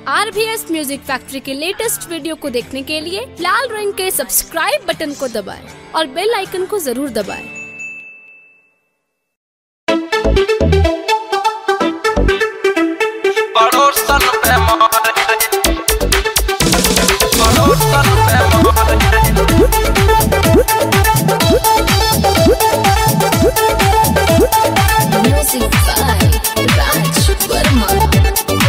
RVS music factory के latest video को देखने के लिए लाल रंग के सब्सक्राइब बटन को दबाएं और बेल आइकन को जरूर दबाएं। Music by Raj Verma।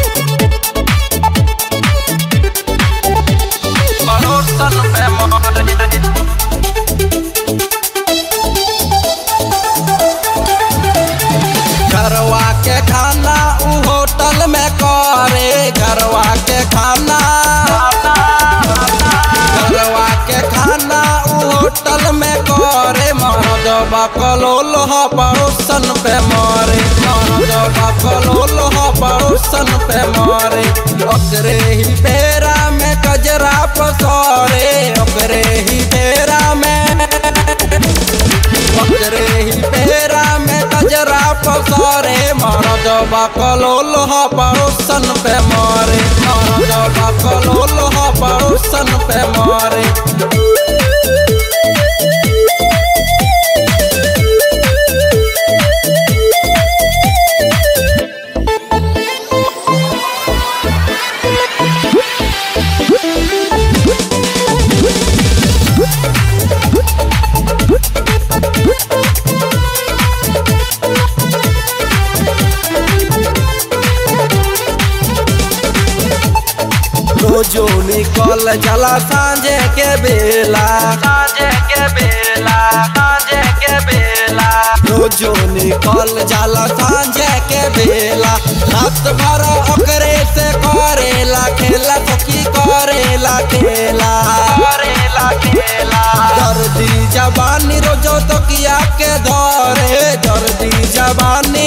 घरवा के खाना उ होटल में करे, घरवा के खाना उ होटल में करे। मरद बकलोल ह पड़ोसन पे मारे, मरद बकलोल ह पड़ोसन पे मारे। ओकरे ही बेरा में कजरा पसरे, ओकरे ही बेरा में, ओकरे ही बेरा में कजरा पसरे। मरद बकलोल ह पड़ोसन पे मारे, मरद बकलोल ह पड़ोसन पे मारे। रोजो निकल जला सांझे के बेला, सांझे के बेला, सांझे के बेला। रोजो निकल जला सांझे के बेला। रात भर ओकरे से करेला खेला, तो की करेला खेला, करेला खेला। दर्दी जवानी रोजो तो किया के धरे, दर्दी जवानी,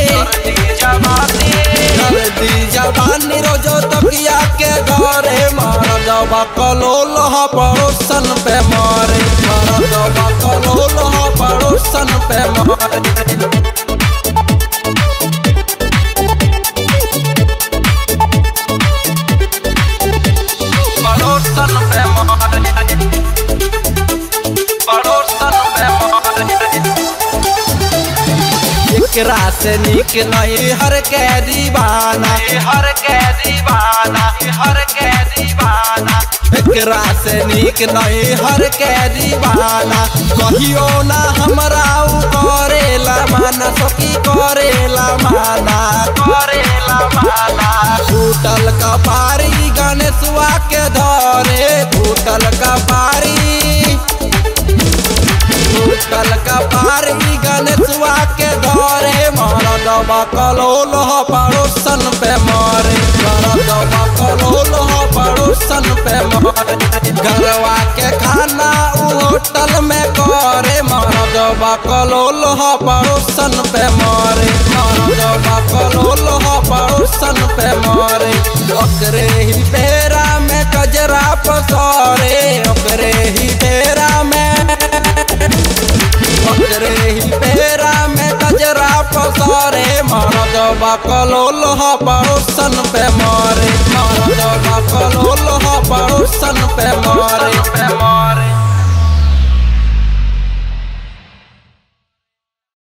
दर्दी जवानी रोजो तो किया के धरे। मरद बकलोल ह पड़ोसन पे मारे, मरद बकलोल ह पड़ोसन पे मारे। पड़ोसन पे मारे, पड़ोसन पे मारे। एकरा से निक नहीं हर के दीवाना, हर के दीवाना, हर के दीवाना। एकरा से निक नहीं हर के दीवाना। कहियो ना हमरा उ करेला माना, सखी करेला माना, करेला माना। टूटल कपारी गणेशवा के धरे, टूटल कपारी, टूटल कपारी गणेशवा के धरे। मरद बकलोल ह पड़ोसन पे मारे, मरद बकलोल ह पड़ोसन पे मारे। घरवा के खाना उ होटल में करे। मरद बकलोल ह पड़ोसन पे मारे, मरद बकलोल ह पड़ोसन पे मारे। ओकरे ही बेरा में कजरा पसरे, ओकरे ही बेरा में, ओकरे ही बेरा में कजरा पसरे। मरद बकलोल ह पड़ोसन पे मारे, मरद बकलोल ह पड़ोसन पे मारे।